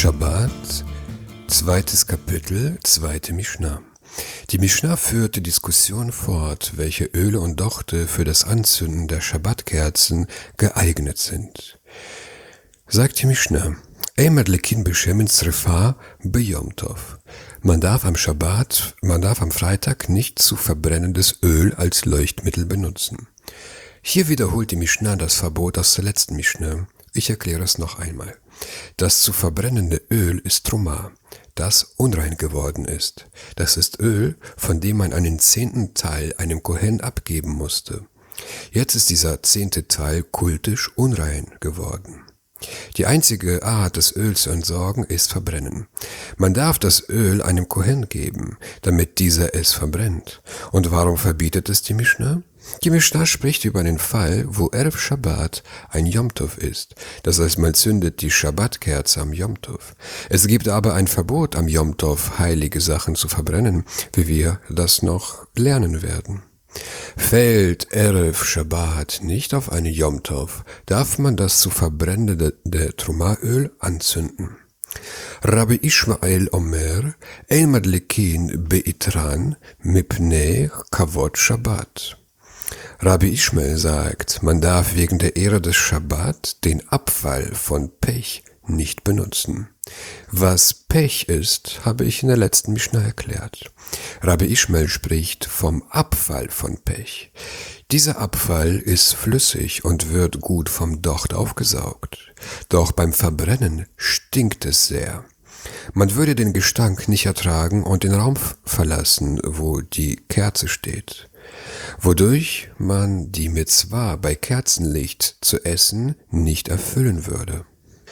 Schabbat, zweites Kapitel, zweite Mishnah. Die Mishnah führt die Diskussion fort, welche Öle und Dochte für das Anzünden der Schabbatkerzen geeignet sind. Sagt die Mishnah: Eimer lekin beshemen srifa beyom tov. Man darf am Freitag nicht zu verbrennendes Öl als Leuchtmittel benutzen. Hier wiederholt die Mishnah das Verbot aus der letzten Mishnah. Ich erkläre es noch einmal. Das zu verbrennende Öl ist Truma, das unrein geworden ist. Das ist Öl, von dem man einen 10. Teil einem Kohen abgeben musste. Jetzt ist dieser 10. Teil kultisch unrein geworden. Die einzige Art, das Öl zu entsorgen, ist Verbrennen. Man darf das Öl einem Kohen geben, damit dieser es verbrennt. Und warum verbietet es die Mishnah? Die Mishnah spricht über den Fall, wo Erev Shabbat ein Yom Tov ist. Das heißt, man zündet die Shabbatkerze am Yom Tov. Es gibt aber ein Verbot, am Yom Tov heilige Sachen zu verbrennen, wie wir das noch lernen werden. Fällt Erev Shabbat nicht auf eine Yom Tov, darf man das zu verbrennende Trumaöl anzünden. Rabbi Ishmael Omer, ein Madlekin beitran mipnei kavod Shabbat. Rabbi Ishmael sagt, man darf wegen der Ehre des Shabbat den Abfall von Pech nicht benutzen. Was Pech ist, habe ich in der letzten Mishnah erklärt. Rabbi Ishmael spricht vom Abfall von Pech. Dieser Abfall ist flüssig und wird gut vom Docht aufgesaugt. Doch beim Verbrennen stinkt es sehr. Man würde den Gestank nicht ertragen und den Raum verlassen, wo die Kerze steht. Wodurch man die Mitzvah bei Kerzenlicht zu essen nicht erfüllen würde.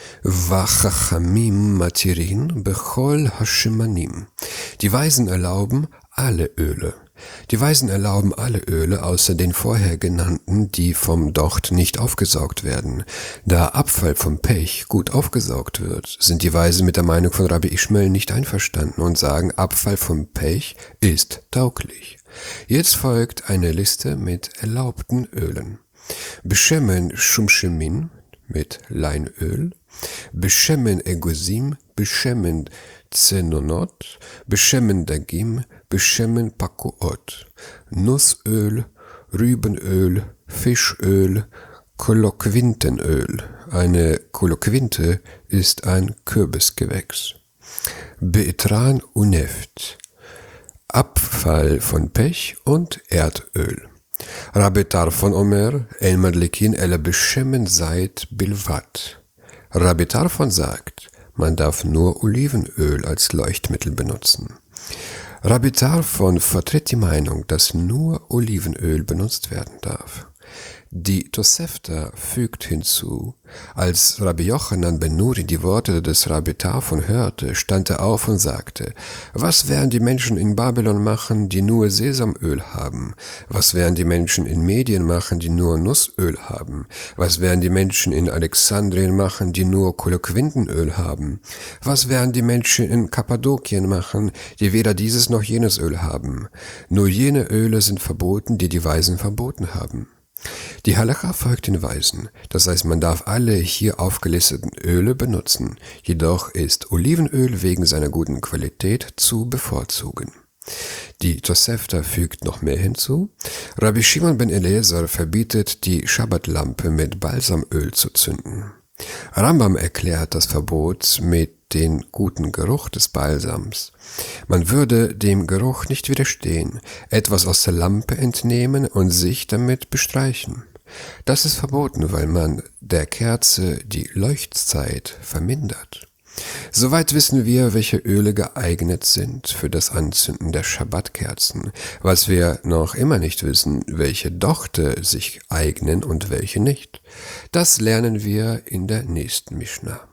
Vachachamim matirin bechol hashemanim. Die Weisen erlauben alle Öle. Die Weisen erlauben alle Öle außer den vorher genannten, die vom Docht nicht aufgesaugt werden. Da Abfall vom Pech gut aufgesaugt wird, sind die Weisen mit der Meinung von Rabbi Ishmael nicht einverstanden und sagen, Abfall vom Pech ist tauglich. Jetzt folgt eine Liste mit erlaubten Ölen. Beshemen Shumshemin mit Leinöl, Beshemen Egosim, Beshemen Zenonot, Beshemen Dagim, Beshemen Pakuot, Nussöl, Rübenöl, Fischöl, Koloquintenöl. Eine Koloquinte ist ein Kürbisgewächs. Beitran Uneft. Abfall von Pech und Erdöl. Rabbi Tarfon Omer, El Madlekin ele Beshemen Zait Bilvat. Rabbi Tarfon sagt, man darf nur Olivenöl als Leuchtmittel benutzen. Rabbi Tarfon vertritt die Meinung, dass nur Olivenöl benutzt werden darf. Die Tosefta fügt hinzu, als Rabbi Yochanan ben Nuri die Worte des Rabbi Tarfon hörte, stand er auf und sagte, was werden die Menschen in Babylon machen, die nur Sesamöl haben? Was werden die Menschen in Medien machen, die nur Nussöl haben? Was werden die Menschen in Alexandrien machen, die nur Koloquintenöl haben? Was werden die Menschen in Kappadokien machen, die weder dieses noch jenes Öl haben? Nur jene Öle sind verboten, die die Weisen verboten haben. Die Halacha folgt den Weisen, das heißt, man darf alle hier aufgelisteten Öle benutzen, jedoch ist Olivenöl wegen seiner guten Qualität zu bevorzugen. Die Tosefta fügt noch mehr hinzu. Rabbi Shimon ben Eliezer verbietet, die Schabbatlampe mit Balsamöl zu zünden. Rambam erklärt das Verbot mit den guten Geruch des Balsams. Man würde dem Geruch nicht widerstehen, etwas aus der Lampe entnehmen und sich damit bestreichen. Das ist verboten, weil man der Kerze die Leuchtzeit vermindert. Soweit wissen wir, welche Öle geeignet sind für das Anzünden der Schabbatkerzen. Was wir noch immer nicht wissen, welche Dochte sich eignen und welche nicht. Das lernen wir in der nächsten Mishnah.